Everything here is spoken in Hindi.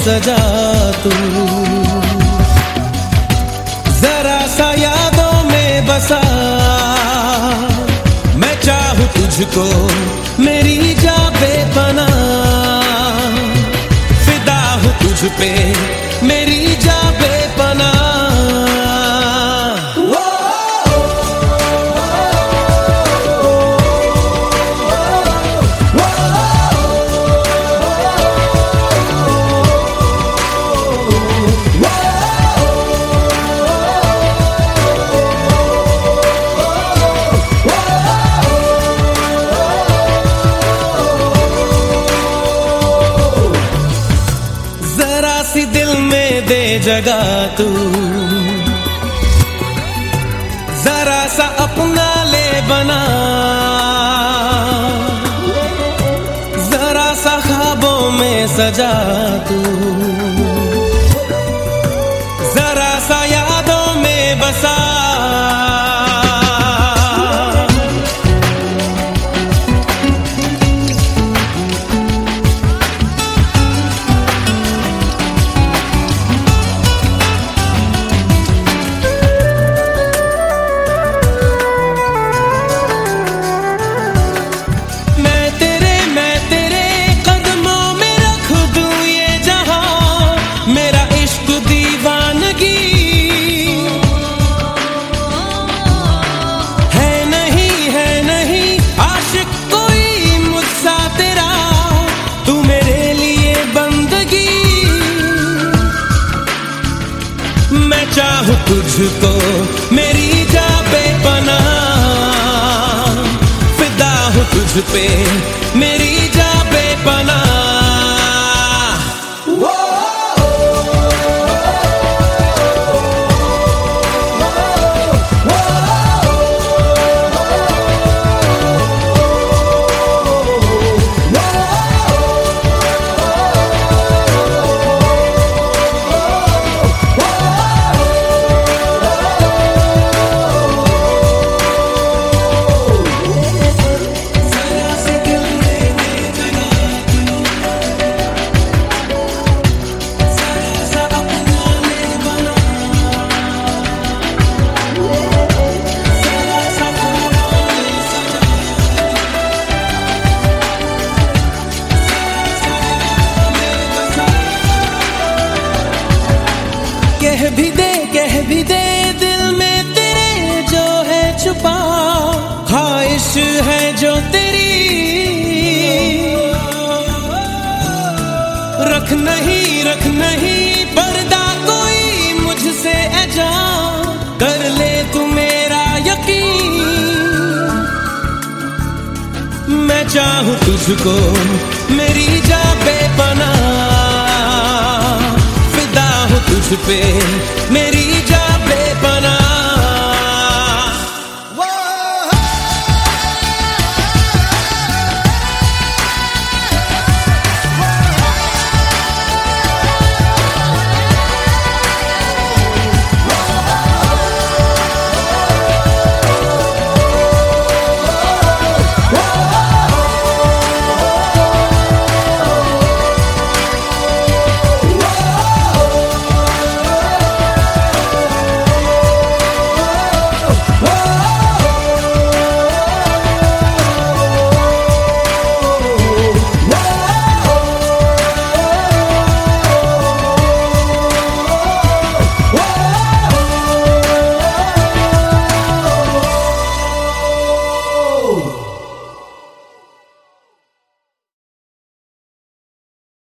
सजा तू, जरा सा यादों में बसा। मैं चाहूं तुझको मेरी जा बेपनाह, फिदा हूं तुझ पे मेरी जा बेपनाह। दिल में दे जगह तू, जरा सा अपना ले बना, जरा सा ख्वाबों में सजा तू, जरा सा यादों में बसा। मैं चाहूं तुझको मेरी जा बेपनाह, फिदा हूं तुझ पे मेरी जा बेपनाह। कह भी दे दिल में तेरे जो है छुपा, ख्वाहिश है जो तेरी, रख नहीं पर्दा कोई मुझसे ऐजा, कर ले तू मेरा यकीन। मैं चाहूं तुझको मेरी जा बेपनाह, फिदा हूं तुझ पे मेरी जा